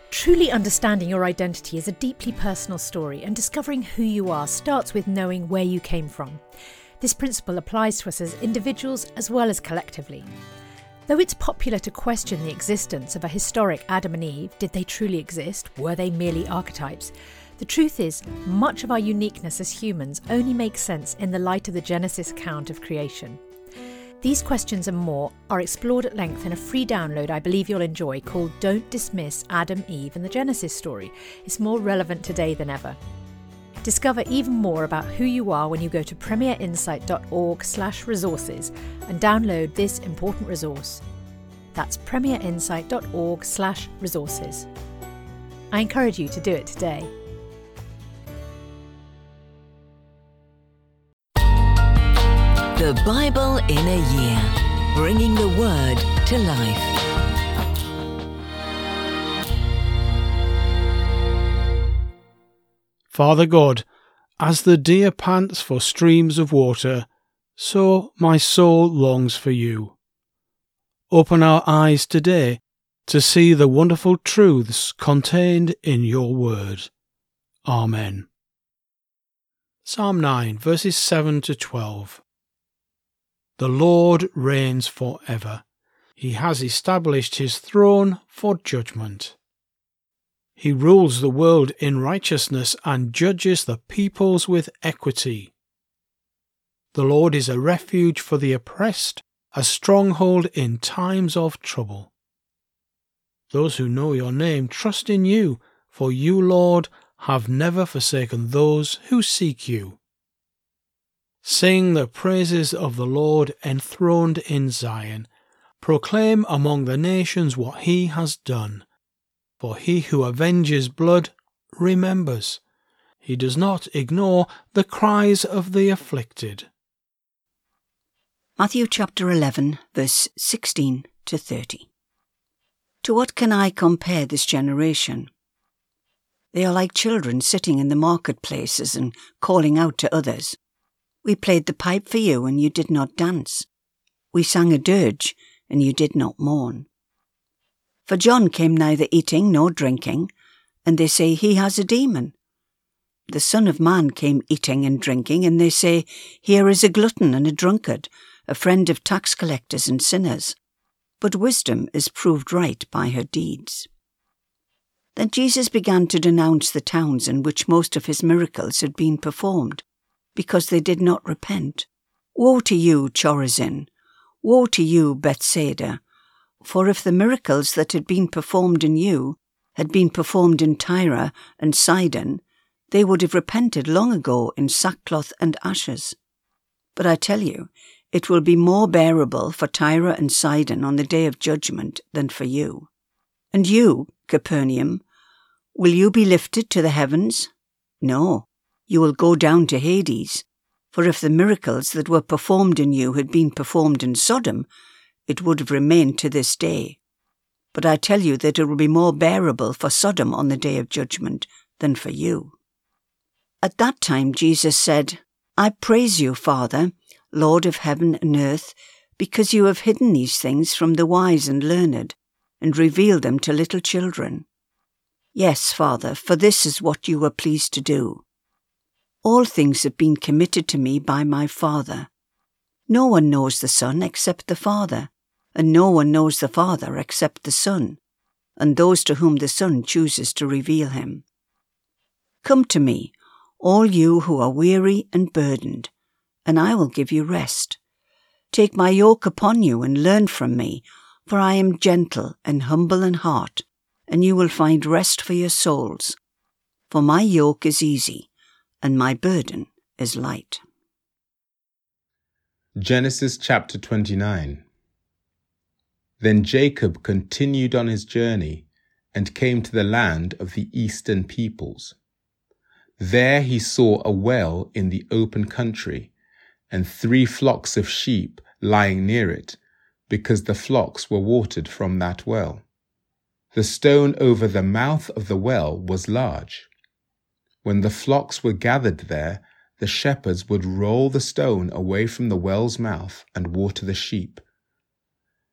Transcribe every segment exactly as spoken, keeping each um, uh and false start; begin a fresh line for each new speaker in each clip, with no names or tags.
Truly understanding your identity is a deeply personal story, and discovering who you are starts with knowing where you came from. This principle applies to us as individuals as well as collectively. Though it's popular to question the existence of a historic Adam and Eve, did they truly exist? Were they merely archetypes? The truth is, much of our uniqueness as humans only makes sense in the light of the Genesis account of creation. These questions and more are explored at length in a free download I believe you'll enjoy called Don't Dismiss Adam, Eve and the Genesis Story. It's more relevant today than ever. Discover even more about who you are when you go to premierinsight.org slash resources and download this important resource. That's premierinsight.org slash resources. I encourage you to do it today.
The Bible in a Year, bringing the Word to life.
Father God, as the deer pants for streams of water, so my soul longs for you. Open our eyes today to see the wonderful truths contained in your word. Amen. Psalm nine, verses seven to twelve. The Lord reigns for ever. He has established his throne for judgment. He rules the world in righteousness and judges the peoples with equity. The Lord is a refuge for the oppressed, a stronghold in times of trouble. Those who know your name trust in you, for you, Lord, have never forsaken those who seek you. Sing the praises of the Lord enthroned in Zion. Proclaim among the nations what he has done. For he who avenges blood remembers. He does not ignore the cries of the afflicted.
Matthew chapter eleven, verse sixteen to thirty. To what can I compare this generation? They are like children sitting in the marketplaces and calling out to others. We played the pipe for you, and you did not dance. We sang a dirge, and you did not mourn. For John came neither eating nor drinking, and they say he has a demon. The Son of Man came eating and drinking, and they say, here is a glutton and a drunkard, a friend of tax collectors and sinners. But wisdom is proved right by her deeds. Then Jesus began to denounce the towns in which most of his miracles had been performed, because they did not repent. Woe to you, Chorazin! Woe to you, Bethsaida! For if the miracles that had been performed in you had been performed in Tyre and Sidon, they would have repented long ago in sackcloth and ashes. But I tell you, it will be more bearable for Tyre and Sidon on the day of judgment than for you. And you, Capernaum, will you be lifted to the heavens? No, you will go down to Hades. For if the miracles that were performed in you had been performed in Sodom, it would have remained to this day. But I tell you that it will be more bearable for Sodom on the day of judgment than for you. At that time Jesus said, I praise you, Father, Lord of heaven and earth, because you have hidden these things from the wise and learned, and revealed them to little children. Yes, Father, for this is what you were pleased to do. All things have been committed to me by my Father. No one knows the Son except the Father, and no one knows the Father except the Son, and those to whom the Son chooses to reveal him. Come to me, all you who are weary and burdened, and I will give you rest. Take my yoke upon you and learn from me, for I am gentle and humble in heart, and you will find rest for your souls. For my yoke is easy, and my burden is light.
Genesis chapter twenty-nine. Then Jacob continued on his journey and came to the land of the eastern peoples. There he saw a well in the open country, and three flocks of sheep lying near it, because the flocks were watered from that well. The stone over the mouth of the well was large. When the flocks were gathered there, the shepherds would roll the stone away from the well's mouth and water the sheep.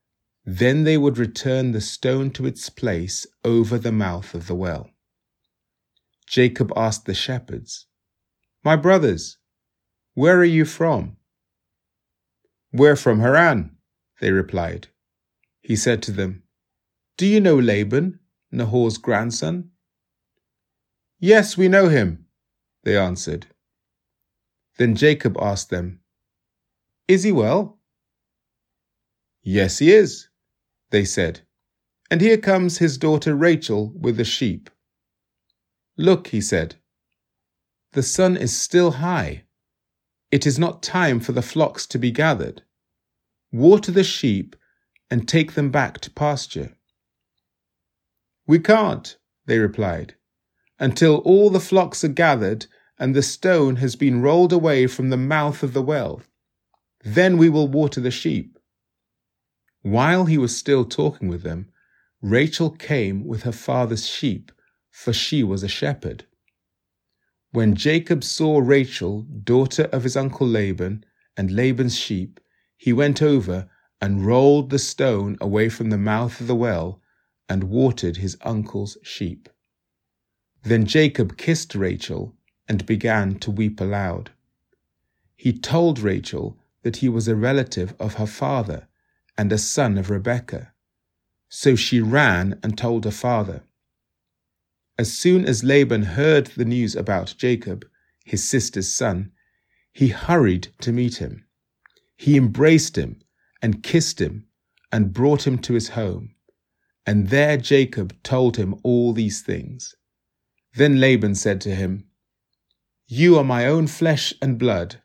Then they would return the stone to its place over the mouth of the well. Jacob asked the shepherds, "My brothers, where are you from?" "We're from Haran," they replied. He said to them, "Do you know Laban, Nahor's grandson?" "Yes, we know him," they answered. Then Jacob asked them, "Is he well?" "Yes, he is," they said, "and here comes his daughter Rachel with the sheep." "Look," he said, "the sun is still high. It is not time for the flocks to be gathered. Water the sheep and take them back to pasture." "We can't," they replied, "until all the flocks are gathered and the stone has been rolled away from the mouth of the well. Then we will water the sheep." While he was still talking with them, Rachel came with her father's sheep, for she was a shepherd. When Jacob saw Rachel, daughter of his uncle Laban, and Laban's sheep, he went over and rolled the stone away from the mouth of the well and watered his uncle's sheep. Then Jacob kissed Rachel and began to weep aloud. He told Rachel that he was a relative of her father and a son of Rebekah. So she ran and told her father. As soon as Laban heard the news about Jacob, his sister's son, he hurried to meet him. He embraced him and kissed him and brought him to his home. And there Jacob told him all these things. Then Laban said to him, "You are my own flesh and blood."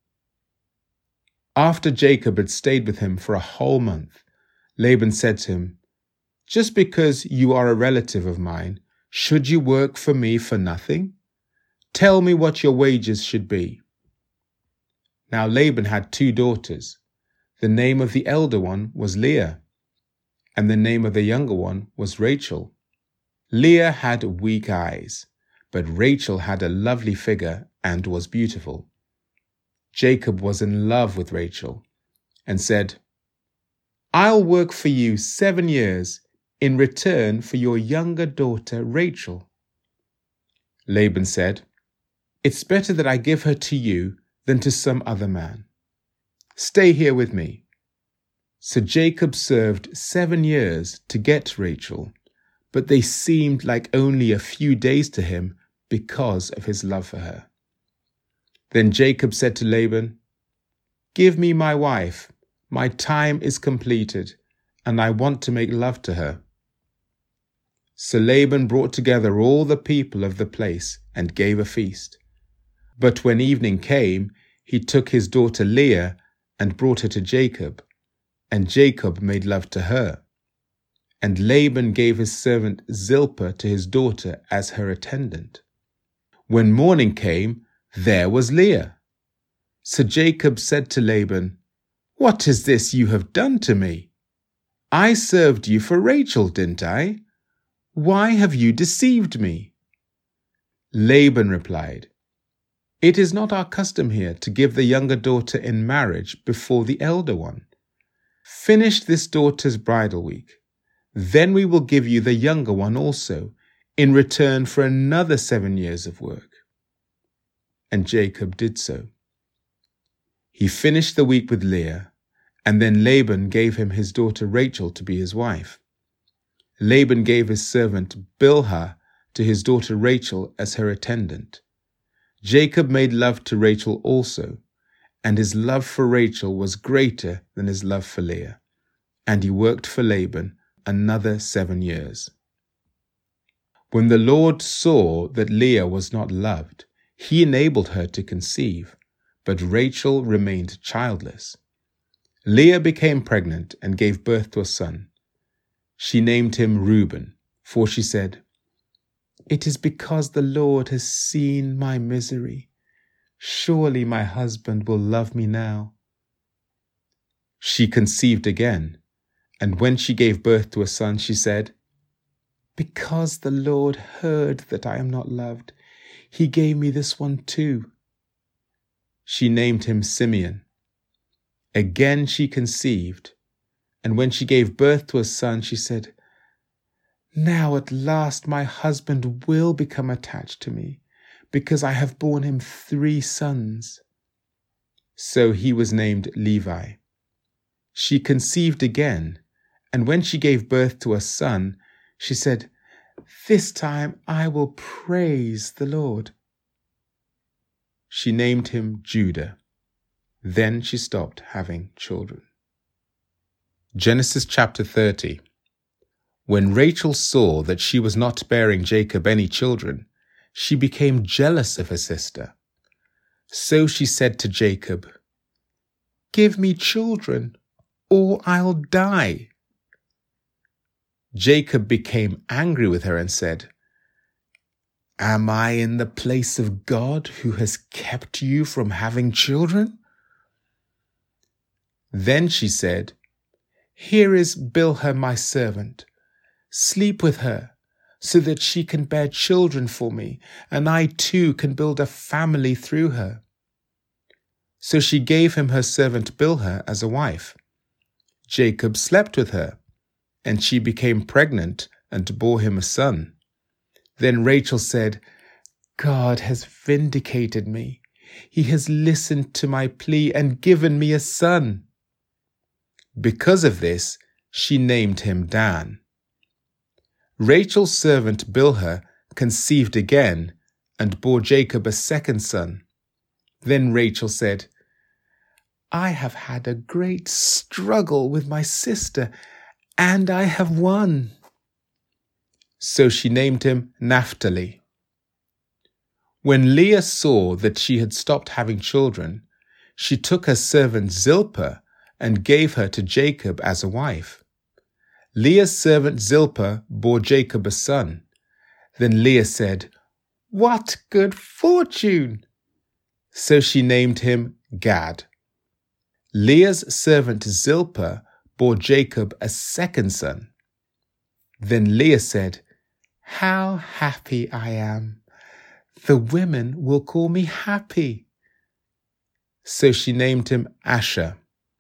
After Jacob had stayed with him for a whole month, Laban said to him, "Just because you are a relative of mine, should you work for me for nothing? Tell me what your wages should be." Now Laban had two daughters. The name of the elder one was Leah, and the name of the younger one was Rachel. Leah had weak eyes, but Rachel had a lovely figure and was beautiful. Jacob was in love with Rachel and said, "I'll work for you seven years in return for your younger daughter Rachel." Laban said, "It's better that I give her to you than to some other man. Stay here with me." So Jacob served seven years to get Rachel, but they seemed like only a few days to him because of his love for her. Then Jacob said to Laban, "Give me my wife. My time is completed, and I want to make love to her." So Laban brought together all the people of the place and gave a feast. But when evening came, he took his daughter Leah and brought her to Jacob, and Jacob made love to her. And Laban gave his servant Zilpah to his daughter as her attendant. When morning came, there was Leah. So Jacob said to Laban, "What is this you have done to me? I served you for Rachel, didn't I? Why have you deceived me?" Laban replied, "It is not our custom here to give the younger daughter in marriage before the elder one. Finish this daughter's bridal week. Then we will give you the younger one also, in return for another seven years of work." And Jacob did so. He finished the week with Leah, and then Laban gave him his daughter Rachel to be his wife. Laban gave his servant Bilhah to his daughter Rachel as her attendant. Jacob made love to Rachel also, and his love for Rachel was greater than his love for Leah, and he worked for Laban another seven years. When the Lord saw that Leah was not loved, he enabled her to conceive, but Rachel remained childless. Leah became pregnant and gave birth to a son. She named him Reuben, for she said, "It is because the Lord has seen my misery. Surely my husband will love me now." She conceived again, and when she gave birth to a son, she said, "Because the Lord heard that I am not loved, he gave me this one too." She named him Simeon. Again she conceived, And when she gave birth to a son, she said, "Now at last my husband will become attached to me, because I have borne him three sons." So he was named Levi. She conceived again, and when she gave birth to a son, she said, "This time I will praise the Lord." She named him Judah. Then she stopped having children. Genesis chapter thirty. When Rachel saw that she was not bearing Jacob any children, she became jealous of her sister. So she said to Jacob, "Give me children, or I'll die." Jacob became angry with her and said, "Am I in the place of God who has kept you from having children?" Then she said, "Here is Bilhah my servant. Sleep with her, so that she can bear children for me, and I too can build a family through her." So she gave him her servant Bilhah as a wife. Jacob slept with her, and she became pregnant and bore him a son. Then Rachel said, "God has vindicated me. He has listened to my plea and given me a son." Because of this, she named him Dan. Rachel's servant Bilhah conceived again and bore Jacob a second son. Then Rachel said, "I have had a great struggle with my sister, and I have won." So she named him Naphtali. When Leah saw that she had stopped having children, she took her servant Zilpah and gave her to Jacob as a wife. Leah's servant Zilpah bore Jacob a son. Then Leah said, "What good fortune!" So she named him Gad. Leah's servant Zilpah bore Jacob a second son. Then Leah said, "How happy I am! The women will call me happy." So she named him Asher.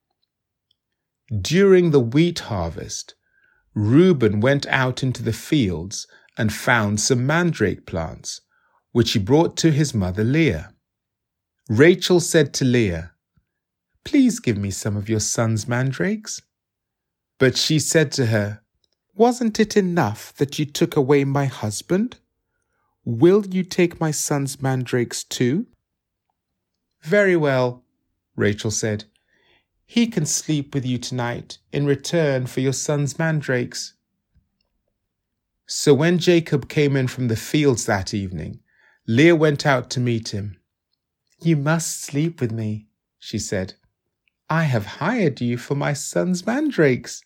During the wheat harvest, Reuben went out into the fields and found some mandrake plants, which he brought to his mother Leah. Rachel said to Leah, "Please give me some of your son's mandrakes." But she said to her, "Wasn't it enough that you took away my husband? Will you take my son's mandrakes too?" "Very well," Rachel said. "He can sleep with you tonight in return for your son's mandrakes." So when Jacob came in from the fields that evening, Leah went out to meet him. "You must sleep with me," she said. "I have hired you for my son's mandrakes."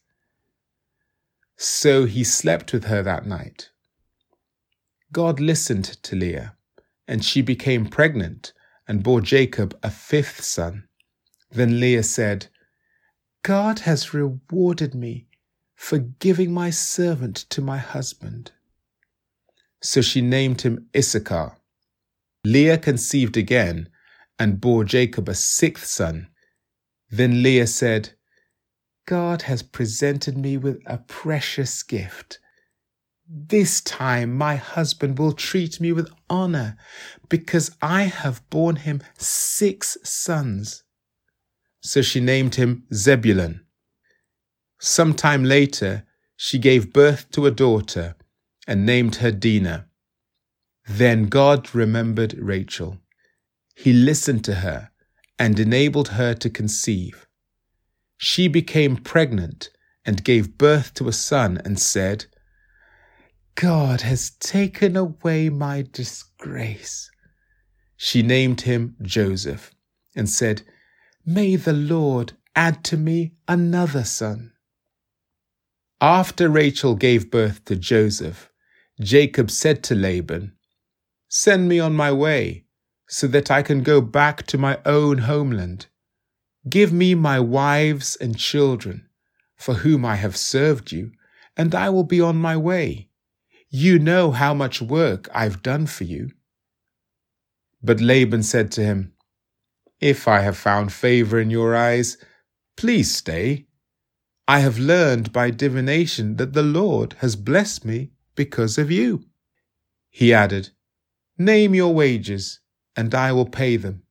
So he slept with her that night. God listened to Leah, and she became pregnant and bore Jacob a fifth son. Then Leah said, "God has rewarded me for giving my servant to my husband." So she named him Issachar. Leah conceived again and bore Jacob a sixth son. Then Leah said, "God has presented me with a precious gift. This time my husband will treat me with honor, because I have borne him six sons." So she named him Zebulun. Some time later, she gave birth to a daughter and named her Dinah. Then God remembered Rachel. He listened to her and enabled her to conceive. She became pregnant and gave birth to a son and said, "God has taken away my disgrace." She named him Joseph and said, "May the Lord add to me another son." After Rachel gave birth to Joseph, Jacob said to Laban, "Send me on my way, so that I can go back to my own homeland. Give me my wives and children, for whom I have served you, and I will be on my way. You know how much work I've done for you." But Laban said to him, "If I have found favor in your eyes, please stay. I have learned by divination that the Lord has blessed me because of you." He added, "Name your wages, and I will pay them."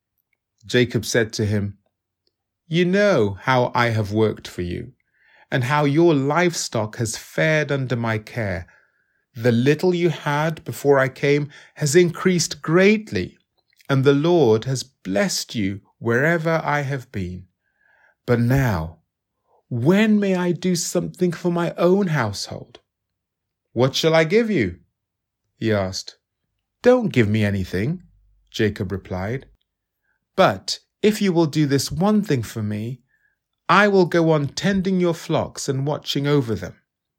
Jacob said to him, "You know how I have worked for you, and how your livestock has fared under my care. The little you had before I came has increased greatly, and the Lord has blessed you wherever I have been. But now, when may I do something for my own household?" "What shall I give you?" he asked. "Don't give me anything," Jacob replied. "But if you will do this one thing for me, I will go on tending your flocks and watching over them.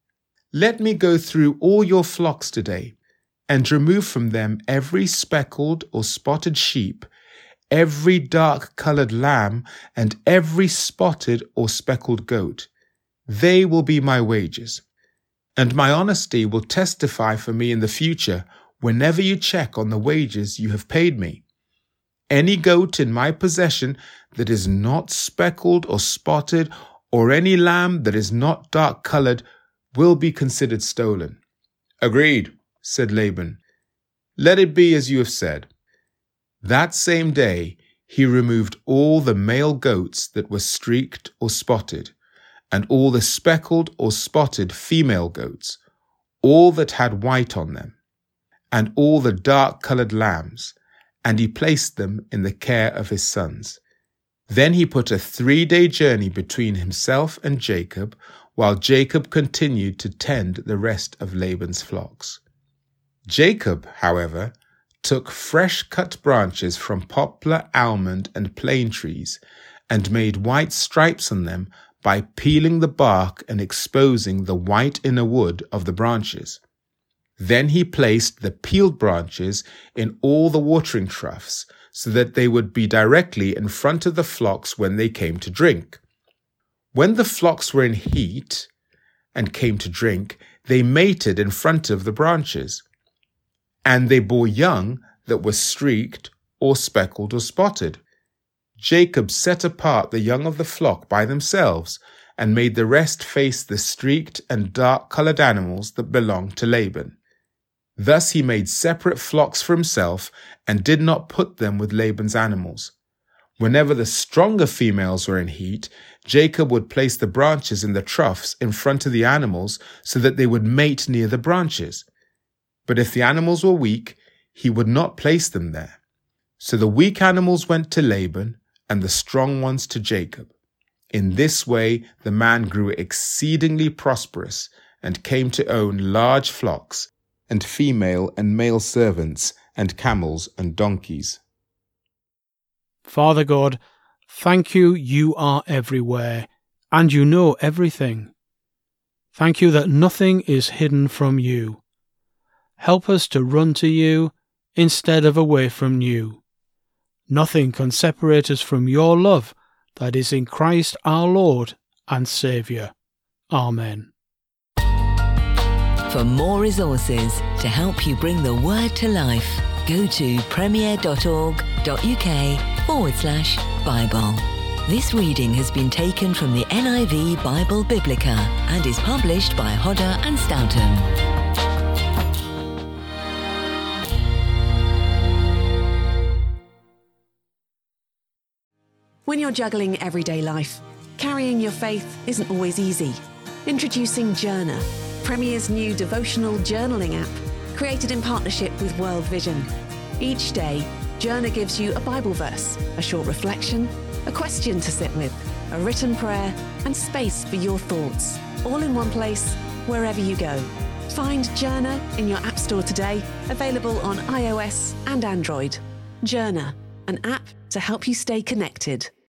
Let me go through all your flocks today and remove from them every speckled or spotted sheep, every dark-coloured lamb, and every spotted or speckled goat. They will be my wages, and my honesty will testify for me in the future whenever you check on the wages you have paid me. Any goat in my possession that is not speckled or spotted, or any lamb that is not dark-coloured, will be considered stolen." "Agreed," said Laban. "Let it be as you have said." That same day he removed all the male goats that were streaked or spotted, and all the speckled or spotted female goats, all that had white on them, and all the dark-coloured lambs, and he placed them in the care of his sons. Then he put a three-day journey between himself and Jacob, while Jacob continued to tend the rest of Laban's flocks. Jacob, however, took fresh-cut branches from poplar, almond, and plane trees, and made white stripes on them by peeling the bark and exposing the white inner wood of the branches. Then he placed the peeled branches in all the watering troughs, so that they would be directly in front of the flocks when they came to drink. When the flocks were in heat and came to drink, they mated in front of the branches, and they bore young that were streaked or speckled or spotted. Jacob set apart the young of the flock by themselves, and made the rest face the streaked and dark-coloured animals that belonged to Laban. Thus he made separate flocks for himself, and did not put them with Laban's animals. Whenever the stronger females were in heat, Jacob would place the branches in the troughs in front of the animals so that they would mate near the branches. But if the animals were weak, he would not place them there. So the weak animals went to Laban, and the strong ones to Jacob. In this way the man grew exceedingly prosperous, and came to own large flocks, and female and male servants, and camels and donkeys.
Father God, thank you, you are everywhere, and you know everything. Thank you that nothing is hidden from you. Help us to run to you instead of away from you. Nothing can separate us from your love that is in Christ our Lord and Saviour. Amen.
For more resources to help you bring the word to life, go to premier.org.uk forward slash Bible. This reading has been taken from the N I V Bible Biblica and is published by Hodder and Stoughton.
When you're juggling everyday life, carrying your faith isn't always easy. Introducing Journer, Premier's new devotional journaling app, created in partnership with World Vision. Each day, Journer gives you a Bible verse, a short reflection, a question to sit with, a written prayer, and space for your thoughts, all in one place, wherever you go. Find Journer in your App Store today, available on iOS and Android. Journer, an app to help you stay connected.